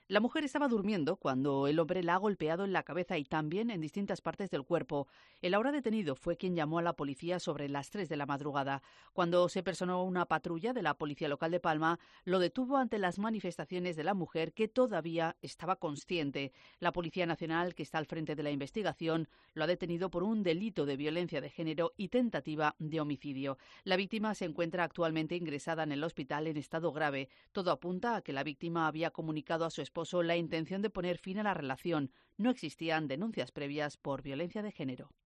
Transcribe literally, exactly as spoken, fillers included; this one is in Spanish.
La mujer estaba durmiendo cuando el hombre la ha golpeado en la cabeza y también en distintas partes del cuerpo. El ahora detenido fue quien llamó a la policía sobre las tres de la madrugada. Cuando se personó una patrulla de la policía local de Palma, lo detuvo ante las manifestaciones de la mujer, que todavía estaba consciente. La Policía Nacional, que está al frente de la investigación, lo ha detenido por un delito de violencia de género y tentativa de homicidio. La víctima se encuentra actualmente ingresada en el hospital en estado grave. Todo apunta a que la víctima había comunicado a su esposo la intención de poner fin a la relación. No existían denuncias previas por violencia de género.